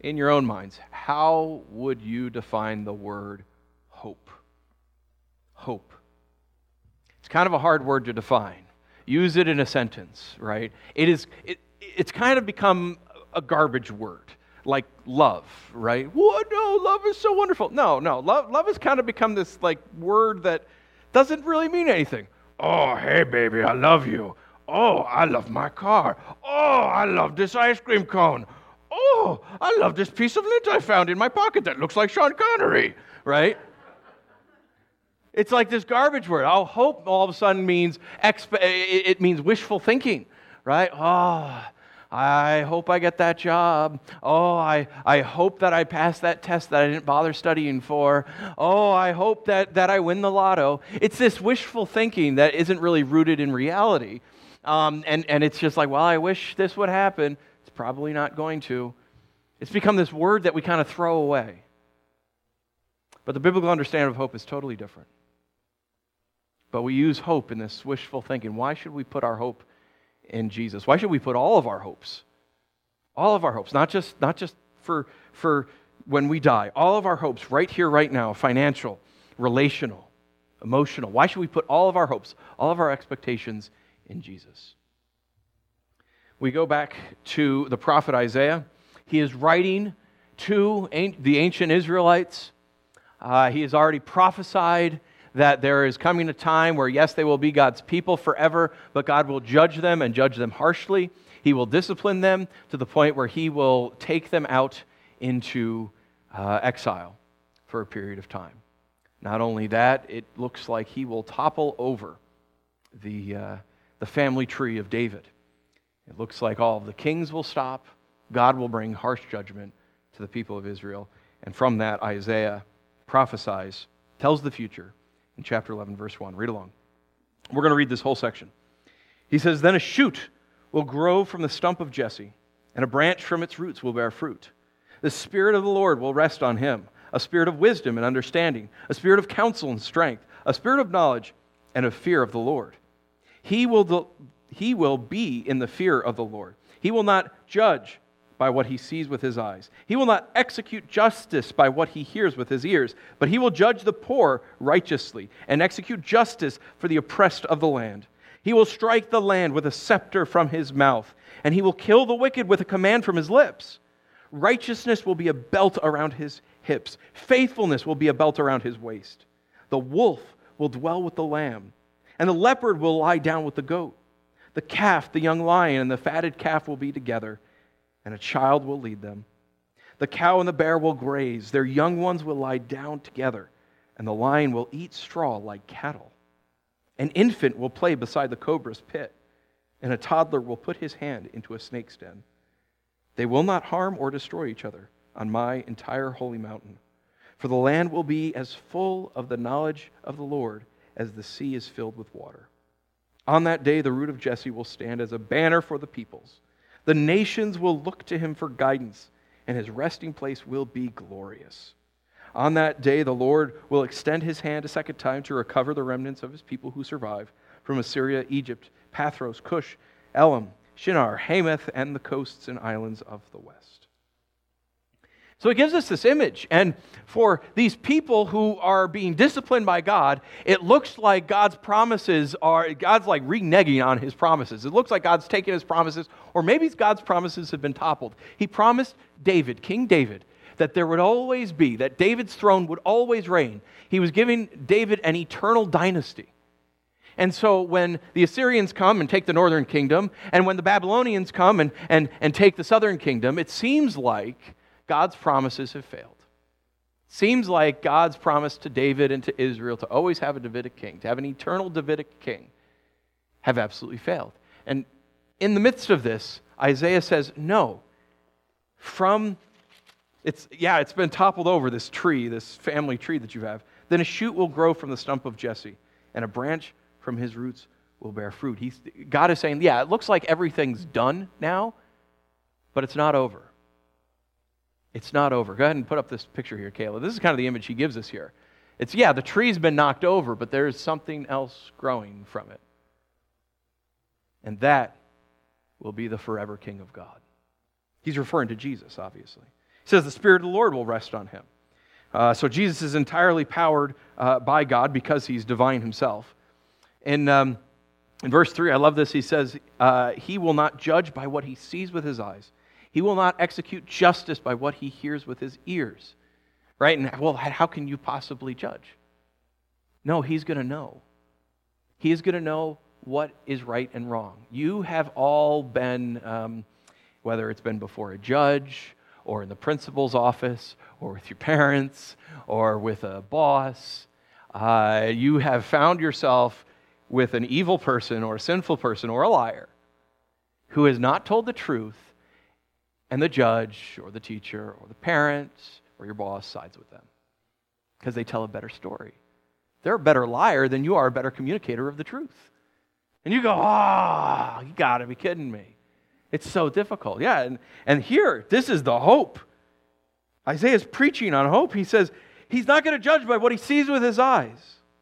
in your own minds, how would you define the word hope? Hope. It's kind of a hard word to define. Use it in a sentence, right? It's kind of become a garbage word, like love, right? What? No, love is so wonderful. No, love has kind of become this like word that doesn't really mean anything. Oh, hey baby, I love you. Oh, I love my car. Oh, I love this ice cream cone. Oh, I love this piece of lint I found in my pocket that looks like Sean Connery, right? It's like this garbage word. Oh, hope all of a sudden means it means wishful thinking, right? Oh, I hope I get that job. Oh, I hope that I pass that test that I didn't bother studying for. Oh, I hope that I win the lotto. It's this wishful thinking that isn't really rooted in reality. And it's just like, well, I wish this would happen. It's probably not going to. It's become this word that we kind of throw away. But the biblical understanding of hope is totally different. But we use hope in this wishful thinking. Why should we put our hope in Jesus? Why should we put all of our hopes? All of our hopes, not just for when we die. All of our hopes right here, right now, financial, relational, emotional. Why should we put all of our hopes, all of our expectations in Jesus? We go back to the prophet Isaiah. He is writing to the ancient Israelites. He has already prophesied that there is coming a time where, yes, they will be God's people forever, but God will judge them and judge them harshly. He will discipline them to the point where He will take them out into exile for a period of time. Not only that, it looks like He will topple over the family tree of David. It looks like all of the kings will stop. God will bring harsh judgment to the people of Israel. And from that, Isaiah prophesies, tells the future, in chapter 11, verse 1. Read along. We're going to read this whole section. He says, "Then a shoot will grow from the stump of Jesse, and a branch from its roots will bear fruit. The Spirit of the Lord will rest on him, a spirit of wisdom and understanding, a spirit of counsel and strength, a spirit of knowledge and of fear of the Lord. He will be in the fear of the Lord. He will not judge by what he sees with his eyes. He will not execute justice by what he hears with his ears, but he will judge the poor righteously and execute justice for the oppressed of the land. He will strike the land with a scepter from his mouth, and he will kill the wicked with a command from his lips. Righteousness will be a belt around his hips. Faithfulness will be a belt around his waist. The wolf will dwell with the lamb, and the leopard will lie down with the goat. The calf, the young lion, and the fatted calf will be together, and a child will lead them. The cow and the bear will graze. Their young ones will lie down together, and the lion will eat straw like cattle. An infant will play beside the cobra's pit, and a toddler will put his hand into a snake's den. They will not harm or destroy each other on my entire holy mountain, for the land will be as full of the knowledge of the Lord as the sea is filled with water. On that day, the root of Jesse will stand as a banner for the peoples. The nations will look to him for guidance, and his resting place will be glorious. On that day, the Lord will extend his hand a second time to recover the remnants of his people who survive from Assyria, Egypt, Pathros, Cush, Elam, Shinar, Hamath, and the coasts and islands of the west." So it gives us this image, and for these people who are being disciplined by God, it looks like God's like reneging on his promises. It looks like God's taking his promises, or maybe God's promises have been toppled. He promised David, King David, that there would always be, that David's throne would always reign. He was giving David an eternal dynasty. And so when the Assyrians come and take the northern kingdom, and when the Babylonians come and take the southern kingdom, it seems like God's promises have failed. It seems like God's promise to David and to Israel to always have a Davidic king, to have an eternal Davidic king, have absolutely failed. And in the midst of this, Isaiah says, no, it's been toppled over, this tree, this family tree that you have. Then a shoot will grow from the stump of Jesse, and a branch from his roots will bear fruit. God is saying, it looks like everything's done now, but it's not over. It's not over. Go ahead and put up this picture here, Kayla. This is kind of the image he gives us here. The tree's been knocked over, but there's something else growing from it. And that will be the forever King of God. He's referring to Jesus, obviously. He says the Spirit of the Lord will rest on him. So Jesus is entirely powered by God because he's divine himself. In verse 3, I love this. He says, he will not judge by what he sees with his eyes. He will not execute justice by what he hears with his ears. Right? And, well, how can you possibly judge? No, he's going to know. He is going to know what is right and wrong. You have all been, whether it's been before a judge, or in the principal's office, or with your parents, or with a boss, you have found yourself with an evil person, or a sinful person, or a liar, who has not told the truth, and the judge, or the teacher, or the parents, or your boss sides with them, because they tell a better story. They're a better liar than you are a better communicator of the truth. And you go, you got to be kidding me. It's so difficult. Yeah, and here, this is the hope. Isaiah's preaching on hope. He says, he's not going to judge by what he sees with his eyes.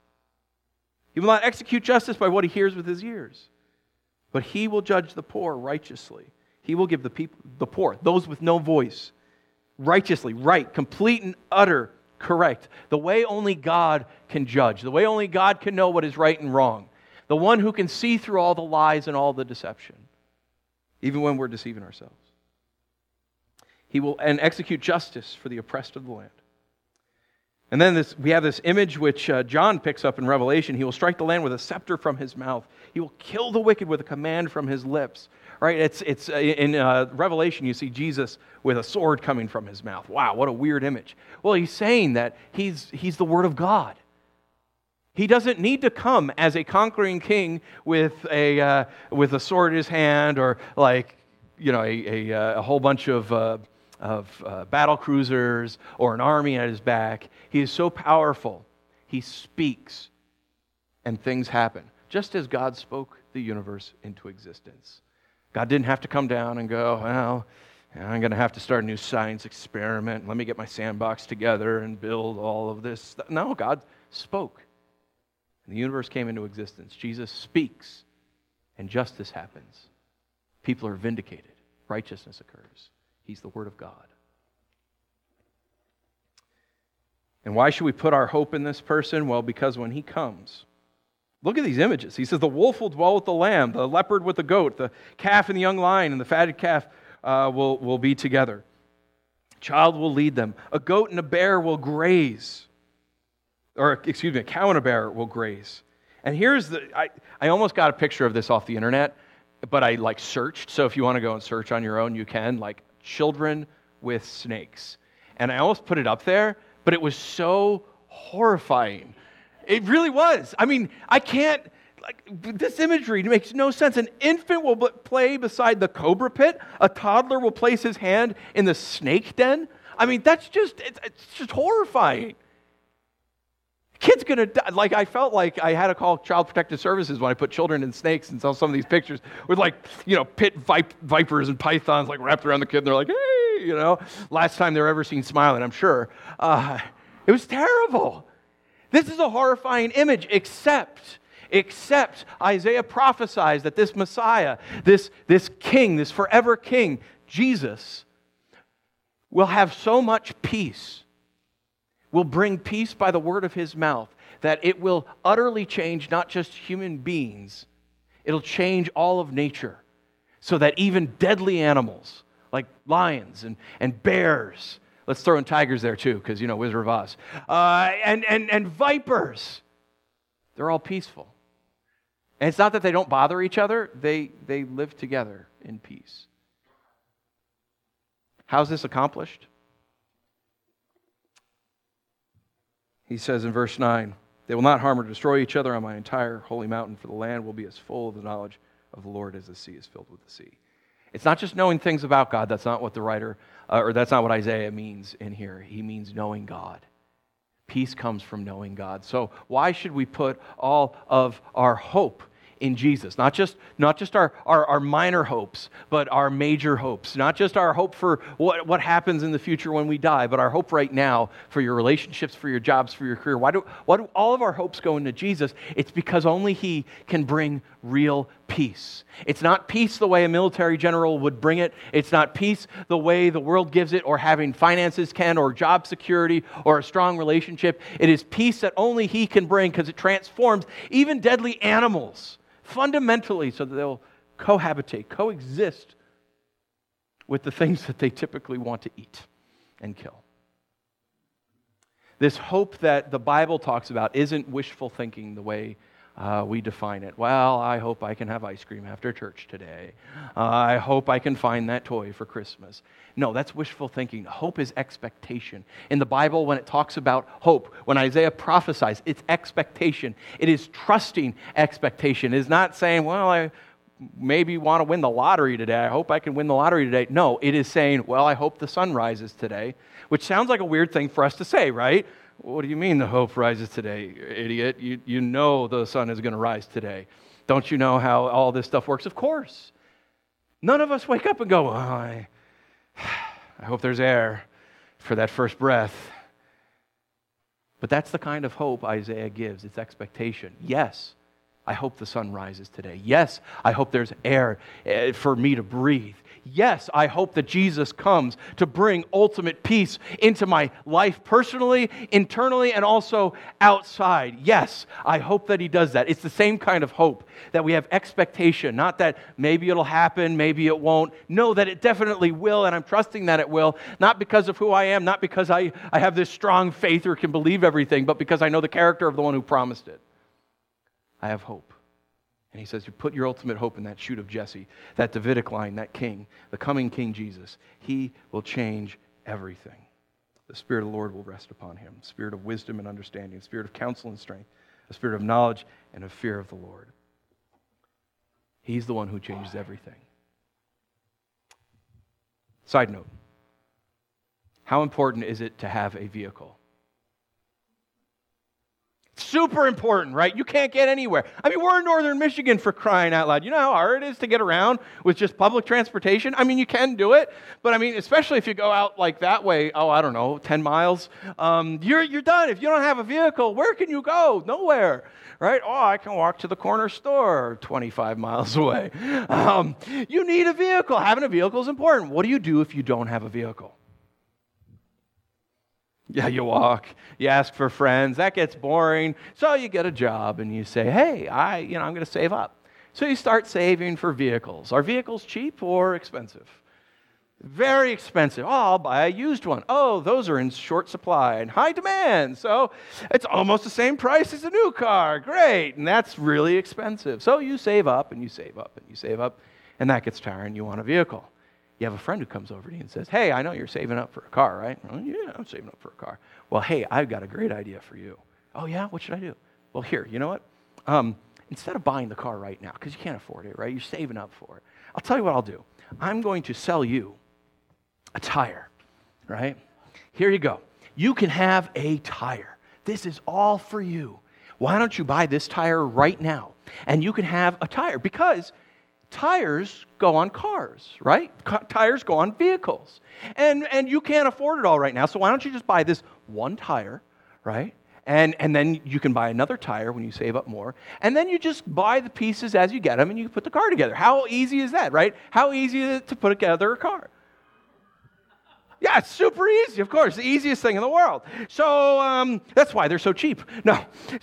He will not execute justice by what he hears with his ears. But he will judge the poor righteously. He will give the poor, those with no voice, righteously, right, complete and utter, correct. The way only God can judge. The way only God can know what is right and wrong. The one who can see through all the lies and all the deception, even when we're deceiving ourselves. He will execute justice for the oppressed of the land. And then we have this image which John picks up in Revelation. He will strike the land with a scepter from his mouth. He will kill the wicked with a command from his lips. Right? It's in Revelation you see Jesus with a sword coming from his mouth. Wow, what a weird image. Well, he's saying that he's the Word of God. He doesn't need to come as a conquering king with a sword in his hand, or a whole bunch of battle cruisers or an army at his back. He is so powerful. He speaks, and things happen, just as God spoke the universe into existence. God didn't have to come down and go, well, I'm going to have to start a new science experiment. Let me get my sandbox together and build all of this. No, God spoke. And the universe came into existence. Jesus speaks, and justice happens. People are vindicated. Righteousness occurs. He's the Word of God. And why should we put our hope in this person? Well, because when he comes, look at these images. He says, the wolf will dwell with the lamb, the leopard with the goat, the calf and the young lion, and the fatted calf will be together. A child will lead them. A goat and a bear will graze. A cow and a bear will graze. And here's I almost got a picture of this off the internet, but I searched. So if you want to go and search on your own, you can, children with snakes. And I almost put it up there, but it was so horrifying. It really was. I mean, I can't, this imagery makes no sense. An infant will play beside the cobra pit. A toddler will place his hand in the snake den. I mean, it's just horrifying. Kid's going to die. I felt like I had to call Child Protective Services when I put children in snakes and saw some of these pictures with pit vipers and pythons wrapped around the kid, and they're like, hey, last time they're ever seen smiling, I'm sure. It was terrible. This is a horrifying image, except Isaiah prophesies that this Messiah, this king, this forever king, Jesus, will have so much peace, will bring peace by the word of his mouth, that it will utterly change not just human beings, it'll change all of nature, so that even deadly animals like lions and bears, let's throw in tigers there too, because, Wizard of Oz, and vipers, they're all peaceful. And it's not that they don't bother each other, they live together in peace. How's this accomplished? He says in verse 9, they will not harm or destroy each other on my entire holy mountain, for the land will be as full of the knowledge of the Lord as the sea is filled with the sea. It's not just knowing things about God. That's not what the writer, or that's not what Isaiah means in here. He means knowing God. Peace comes from knowing God. So why should we put all of our hope in Jesus? Not just our minor hopes, but our major hopes. Not just our hope for what happens in the future when we die, but our hope right now for your relationships, for your jobs, for your career. Why do all of our hopes go into Jesus? It's because only He can bring real peace. It's not peace the way a military general would bring it. It's not peace the way the world gives it, or having finances can, or job security, or a strong relationship. It is peace that only He can bring, because it transforms even deadly animals fundamentally so that they'll cohabitate, coexist with the things that they typically want to eat and kill. This hope that the Bible talks about isn't wishful thinking the way we define it. Well, I hope I can have ice cream after church today. I hope I can find that toy for Christmas. No, that's wishful thinking. Hope is expectation. In the Bible, when it talks about hope, when Isaiah prophesies, it's expectation. It is trusting expectation. It is not saying, well, I maybe want to win the lottery today. I hope I can win the lottery today. No, it is saying, well, I hope the sun rises today, which sounds like a weird thing for us to say, right? What do you mean the hope rises today, idiot? You know the sun is going to rise today. Don't you know how all this stuff works? Of course. None of us wake up and go, I hope there's air for that first breath. But that's the kind of hope Isaiah gives. It's expectation. Yes, I hope the sun rises today. Yes, I hope there's air for me to breathe. Yes, I hope that Jesus comes to bring ultimate peace into my life personally, internally, and also outside. Yes, I hope that He does that. It's the same kind of hope, that we have expectation, not that maybe it'll happen, maybe it won't. No, that it definitely will, and I'm trusting that it will, not because of who I am, not because I have this strong faith or can believe everything, but because I know the character of the one who promised it. I have hope. And He says, you put your ultimate hope in that shoot of Jesse, that Davidic line, that king, the coming King Jesus. He will change everything. The Spirit of the Lord will rest upon Him, spirit of wisdom and understanding, spirit of counsel and strength, a spirit of knowledge and of fear of the Lord. He's the one who changes everything. Side note, how important is it to have a vehicle? Super important, right? You can't get anywhere. I mean, we're in northern Michigan, for crying out loud. You know how hard it is to get around with just public transportation? I mean, you can do it, but I mean, especially if you go out like that way, 10 miles, you're done. If you don't have a vehicle, where can you go? Nowhere, right? I can walk to the corner store 25 miles away. You need a vehicle. Having a vehicle is important. What do you do if you don't have a vehicle? Yeah, you walk, you ask for friends, that gets boring. So you get a job and you say, hey, I'm going to save up. So you start saving for vehicles. Are vehicles cheap or expensive? Very expensive. I'll buy a used one. Those are in short supply and high demand. So it's almost the same price as a new car. Great. And that's really expensive. So you save up and you save up and you save up, and that gets tiring. You want a vehicle. You have a friend who comes over to you and says, hey, I know you're saving up for a car, right? Oh, yeah, I'm saving up for a car. Well, hey, I've got a great idea for you. Oh, yeah? What should I do? Well, here, you know what? Instead of buying the car right now, because you can't afford it, right? You're saving up for it. I'll tell you what I'll do. I'm going to sell you a tire, right? Here you go. You can have a tire. This is all for you. Why don't you buy this tire right now? And you can have a tire, because tires go on cars, right? Tires go on vehicles. And you can't afford it all right now, so why don't you just buy this one tire, right? And then you can buy another tire when you save up more, and then you just buy the pieces as you get them, and you put the car together. How easy is that, right? How easy is it to put together a car? Yeah, it's super easy, of course, the easiest thing in the world. So that's why they're so cheap. No,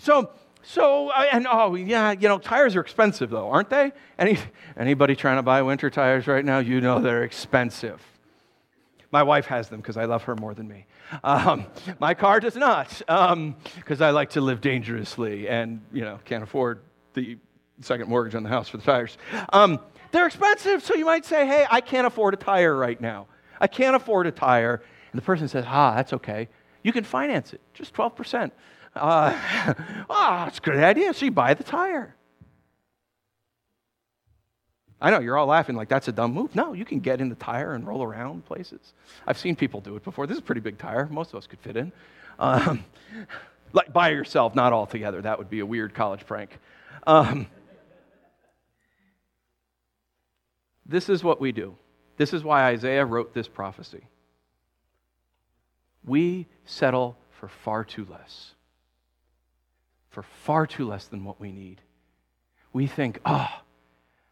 tires are expensive though, aren't they? Anybody trying to buy winter tires right now? You know they're expensive. My wife has them because I love her more than me. My car does not, because I like to live dangerously and can't afford the second mortgage on the house for the tires. They're expensive, so you might say, hey, I can't afford a tire right now. I can't afford a tire. And the person says, that's okay. You can finance it, just 12%. It's a great idea. So you buy the tire. I know, you're all laughing like that's a dumb move. No, you can get in the tire and roll around places. I've seen people do it before. This is a pretty big tire. Most of us could fit in. Like by yourself, not all together. That would be a weird college prank. This is what we do. This is why Isaiah wrote this prophecy. We settle for far too less. For far too less than what we need. We think,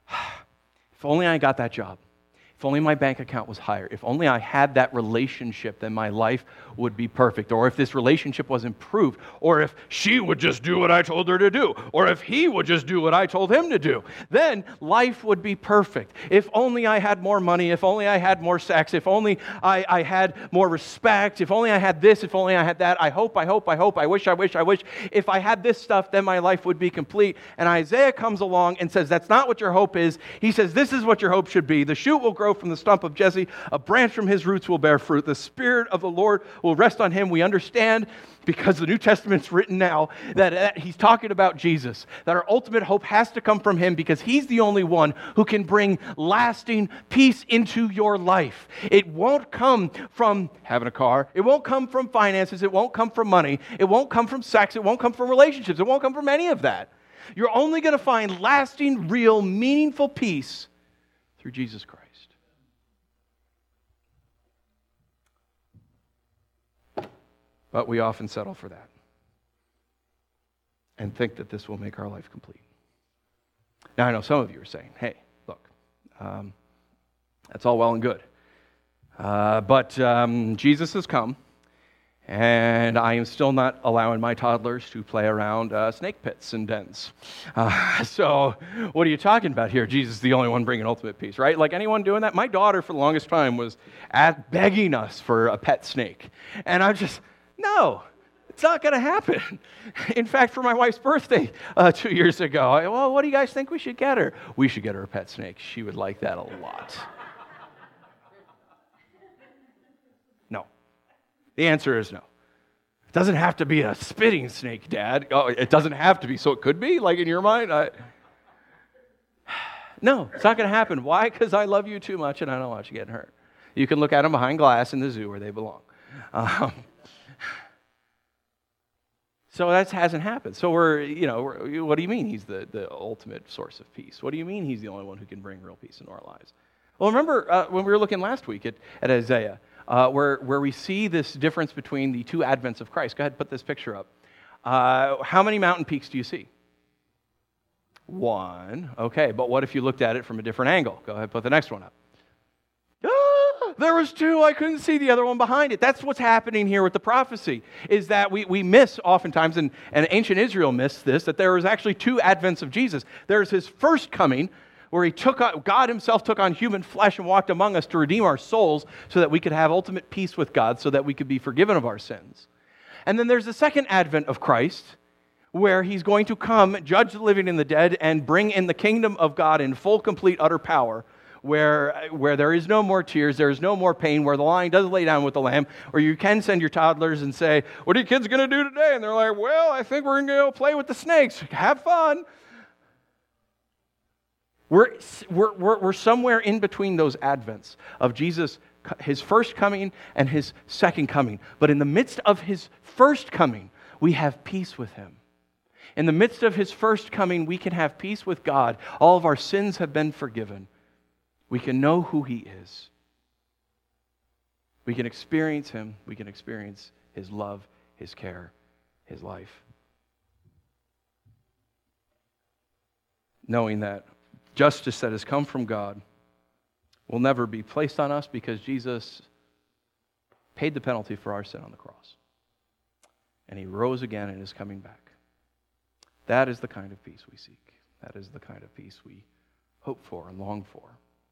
If only I got that job. If only my bank account was higher. If only I had that relationship, then my life would be perfect. Or if this relationship was improved. Or if she would just do what I told her to do. Or if he would just do what I told him to do. Then life would be perfect. If only I had more money. If only I had more sex. If only I had more respect. If only I had this. If only I had that. I hope. I wish. If I had this stuff, then my life would be complete. And Isaiah comes along and says, that's not what your hope is. He says, this is what your hope should be. The shoot will grow from the stump of Jesse. A branch from his roots will bear fruit. The Spirit of the Lord will rest on him. We understand, because the New Testament's written now, that he's talking about Jesus, that our ultimate hope has to come from him because he's the only one who can bring lasting peace into your life. It won't come from having a car. It won't come from finances. It won't come from money. It won't come from sex. It won't come from relationships. It won't come from any of that. You're only going to find lasting, real, meaningful peace through Jesus Christ. But we often settle for that and think that this will make our life complete. Now, I know some of you are saying, hey, look, that's all well and good. But Jesus has come, and I am still not allowing my toddlers to play around snake pits and dens. So what are you talking about here? Jesus is the only one bringing ultimate peace, right? Like anyone doing that? My daughter, for the longest time, was begging us for a pet snake. And I'm just... no, it's not going to happen. In fact, for my wife's birthday 2 years ago, well, what do you guys think we should get her? We should get her a pet snake. She would like that a lot. No. The answer is no. It doesn't have to be a spitting snake, Dad. Oh, it doesn't have to be. So it could be, like in your mind? No, it's not going to happen. Why? Because I love you too much and I don't want you getting hurt. You can look at them behind glass in the zoo where they belong. So that hasn't happened. So what do you mean he's the ultimate source of peace? What do you mean he's the only one who can bring real peace into our lives? Well, remember when we were looking last week at Isaiah, where we see this difference between the two advents of Christ. Go ahead, put this picture up. How many mountain peaks do you see? One. Okay, but what if you looked at it from a different angle? Go ahead, put the next one up. There was two. I couldn't see the other one behind it. That's what's happening here with the prophecy, is that we miss oftentimes, and ancient Israel missed this, that there was actually two advents of Jesus. There's his first coming, where God himself took on human flesh and walked among us to redeem our souls so that we could have ultimate peace with God, so that we could be forgiven of our sins. And then there's the second advent of Christ, where he's going to come, judge the living and the dead, and bring in the kingdom of God in full, complete, utter power, where there is no more tears, there is no more pain, where the lion does lay down with the lamb, or you can send your toddlers and say, what are you kids going to do today? And they're like, well, I think we're going to go play with the snakes. Have fun. We're somewhere in between those advents of Jesus, his first coming and his second coming. But in the midst of his first coming, we have peace with him. In the midst of his first coming, we can have peace with God. All of our sins have been forgiven. We can know who he is. We can experience him. We can experience his love, his care, his life. Knowing that justice that has come from God will never be placed on us because Jesus paid the penalty for our sin on the cross. And he rose again and is coming back. That is the kind of peace we seek. That is the kind of peace we hope for and long for.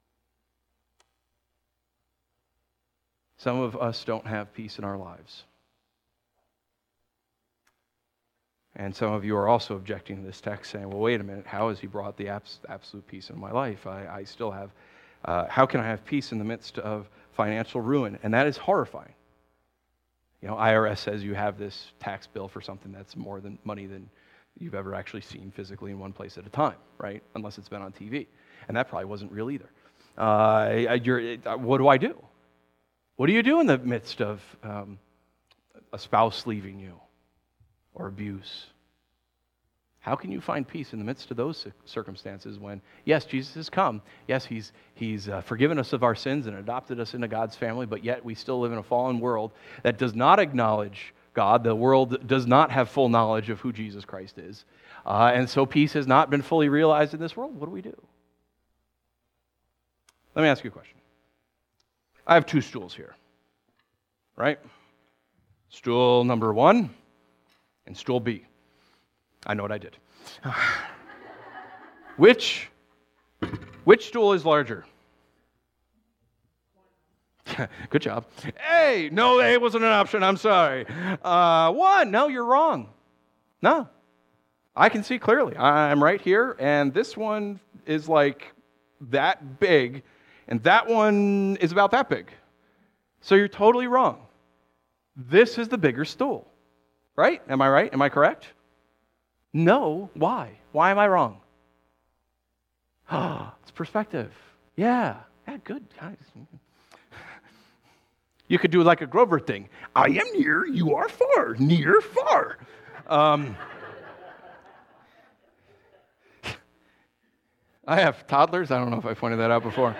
Some of us don't have peace in our lives. And some of you are also objecting to this text, saying, well, wait a minute, how has he brought the absolute peace in my life? I still have, how can I have peace in the midst of financial ruin? And that is horrifying. You know, IRS says you have this tax bill for something that's more than money than you've ever actually seen physically in one place at a time, right? Unless it's been on TV. And that probably wasn't real either. What do I do? What do you do in the midst of a spouse leaving you or abuse? How can you find peace in the midst of those circumstances when, yes, Jesus has come. Yes, he's forgiven us of our sins and adopted us into God's family, but yet we still live in a fallen world that does not acknowledge God. The world does not have full knowledge of who Jesus Christ is. And so peace has not been fully realized in this world. What do we do? Let me ask you a question. I have two stools here, right? Stool number 1 and stool B. I know what I did. Which stool is larger? Good job. Hey, no, A wasn't an option. I'm sorry. 1, no, you're wrong. No. I can see clearly. I'm right here, and this one is like that big, and that one is about that big. So you're totally wrong. This is the bigger stool, right? Am I right? Am I correct? No. Why? Why am I wrong? It's perspective. Yeah, good, guys. You could do like a Grover thing. I am near, you are far. Near, far. I have toddlers. I don't know if I pointed that out before.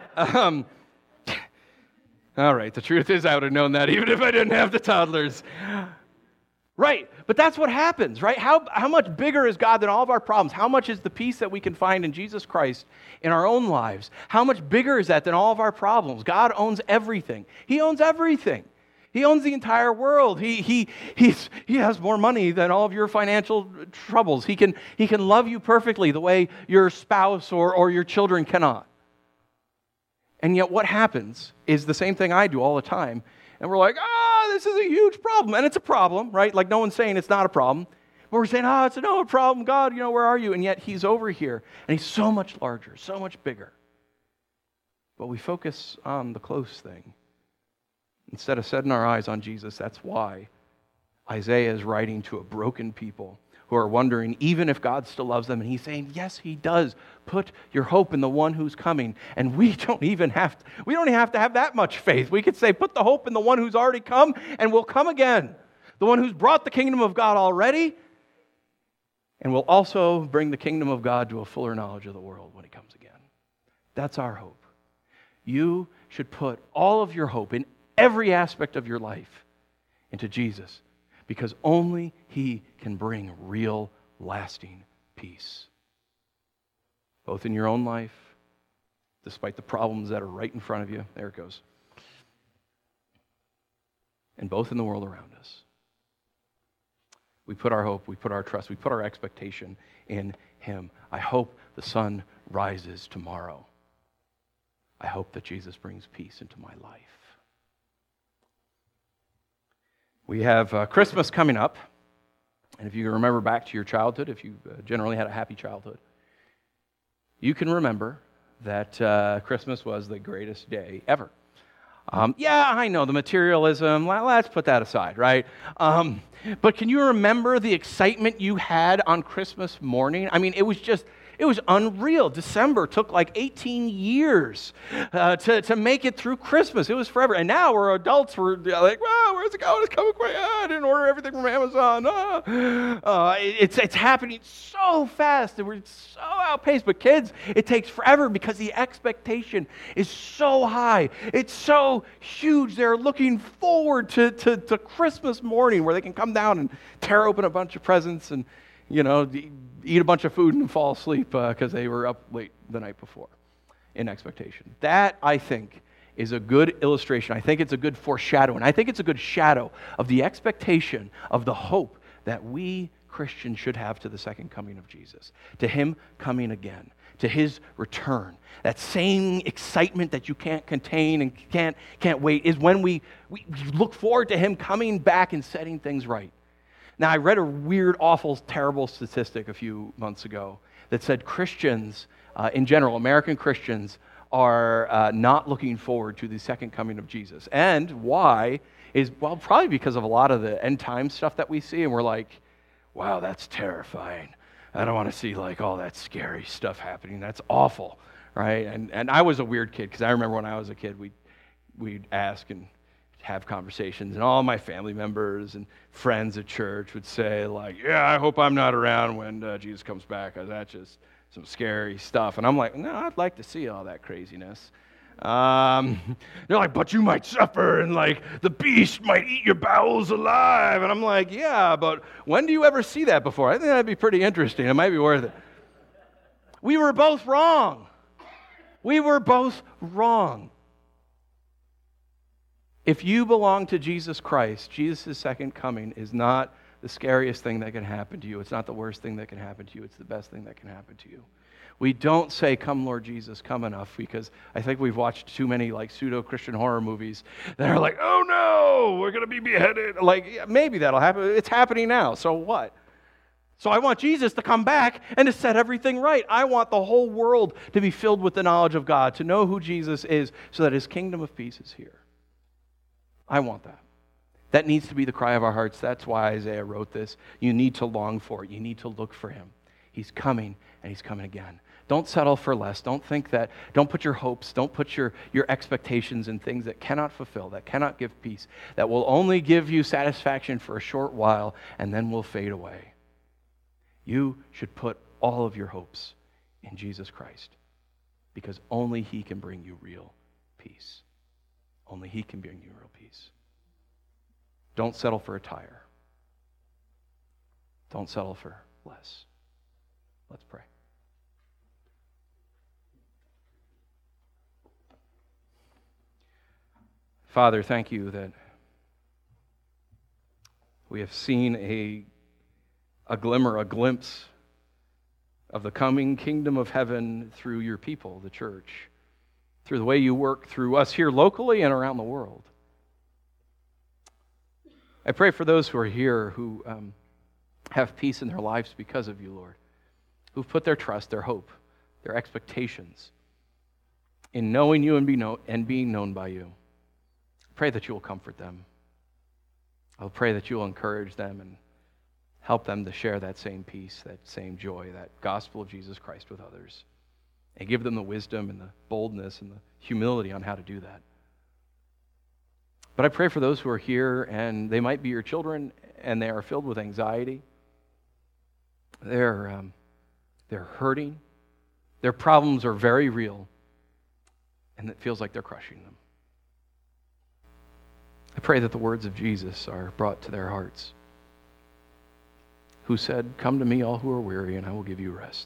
All right, the truth is I would have known that even if I didn't have the toddlers. Right, but that's what happens, right? How much bigger is God than all of our problems? How much is the peace that we can find in Jesus Christ in our own lives? How much bigger is that than all of our problems? God owns everything. He owns everything. He owns the entire world. He has more money than all of your financial troubles. He can love you perfectly the way your spouse or your children cannot. And yet what happens is the same thing I do all the time. And we're like, this is a huge problem. And it's a problem, right? Like no one's saying it's not a problem. But we're saying, it's a problem. God, where are you? And yet he's over here. And he's so much larger, so much bigger. But we focus on the close thing instead of setting our eyes on Jesus. That's why Isaiah is writing to a broken people who are wondering even if God still loves them. And he's saying, yes, he does. Put your hope in the one who's coming. And we don't even have to have that much faith. We could say, put the hope in the one who's already come and will come again. The one who's brought the kingdom of God already and will also bring the kingdom of God to a fuller knowledge of the world when he comes again. That's our hope. You should put all of your hope in every aspect of your life into Jesus, because only he can bring real, lasting peace. Both in your own life, despite the problems that are right in front of you. There it goes. And both in the world around us. We put our hope, we put our trust, we put our expectation in him. I hope the sun rises tomorrow. I hope that Jesus brings peace into my life. We have Christmas coming up, and if you remember back to your childhood, if you generally had a happy childhood, you can remember that Christmas was the greatest day ever. I know the materialism, let's put that aside, right? But can you remember the excitement you had on Christmas morning? I mean, it was unreal. December took like 18 years to make it through Christmas. It was forever. And now we're adults. We're like, where's it going? It's coming quick. I didn't order everything from Amazon. It's happening so fast, and we're so outpaced. But kids, it takes forever because the expectation is so high. It's so huge. They're looking forward to Christmas morning where they can come down and tear open a bunch of presents and, eat a bunch of food and fall asleep because they were up late the night before in expectation. That, I think, is a good illustration. I think it's a good foreshadowing. I think it's a good shadow of the expectation of the hope that we Christians should have to the second coming of Jesus, to him coming again, to his return. That same excitement that you can't contain and can't wait is when we look forward to him coming back and setting things right. Now, I read a weird, awful, terrible statistic a few months ago that said Christians, in general, American Christians, are not looking forward to the second coming of Jesus. And why is, probably because of a lot of the end time stuff that we see, and we're like, wow, that's terrifying. I don't want to see like all that scary stuff happening. That's awful, right? And I was a weird kid, because I remember when I was a kid, we'd ask and have conversations, and all my family members and friends at church would say, like, I hope I'm not around when Jesus comes back, because that's just some scary stuff. And I'm like, no, I'd like to see all that craziness. They're like, but you might suffer, and like the beast might eat your bowels alive. And I'm like, yeah, but when do you ever see that before? I think that'd be pretty interesting. It might be worth it. We were both wrong. We were both wrong. If you belong to Jesus Christ, Jesus' second coming is not the scariest thing that can happen to you. It's not the worst thing that can happen to you. It's the best thing that can happen to you. We don't say, "Come, Lord Jesus, come" enough, because I think we've watched too many pseudo-Christian horror movies that are like, "Oh no, we're going to be beheaded." Yeah, maybe that'll happen. It's happening now. So what? So I want Jesus to come back and to set everything right. I want the whole world to be filled with the knowledge of God, to know who Jesus is, so that his kingdom of peace is here. I want that. That needs to be the cry of our hearts. That's why Isaiah wrote this. You need to long for it. You need to look for him. He's coming, and he's coming again. Don't settle for less. Don't put your hopes, don't put your expectations in things that cannot fulfill, that cannot give peace, that will only give you satisfaction for a short while and then will fade away. You should put all of your hopes in Jesus Christ, because only he can bring you real peace. Only he can bring you real peace. Don't settle for a tire. Don't settle for less. Let's pray. Father, thank you that we have seen a glimmer, a glimpse of the coming kingdom of heaven through your people, the church, through the way you work through us here locally and around the world. I pray for those who are here who have peace in their lives because of you, Lord, who've put their trust, their hope, their expectations in knowing you and being known by you. Pray that you will comfort them. I'll pray that you will encourage them and help them to share that same peace, that same joy, that gospel of Jesus Christ with others, and give them the wisdom and the boldness and the humility on how to do that. But I pray for those who are here and they might be your children and they are filled with anxiety. They're hurting. Their problems are very real, and it feels like they're crushing them. I pray that the words of Jesus are brought to their hearts, who said, "Come to me, all who are weary, and I will give you rest."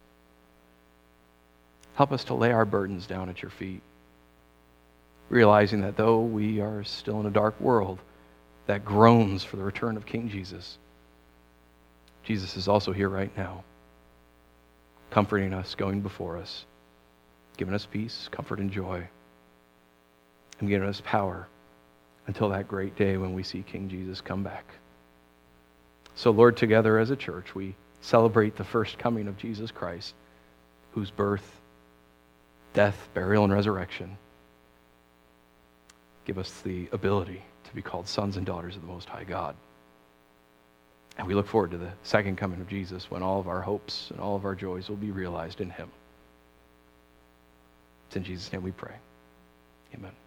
Help us to lay our burdens down at your feet, realizing that though we are still in a dark world that groans for the return of King Jesus, Jesus is also here right now, comforting us, going before us, giving us peace, comfort, and joy, and giving us power until that great day when we see King Jesus come back. So, Lord, together as a church, we celebrate the first coming of Jesus Christ, whose birth, death, burial, and resurrection give us the ability to be called sons and daughters of the Most High God. And we look forward to the second coming of Jesus, when all of our hopes and all of our joys will be realized in him. It's in Jesus' name we pray. Amen.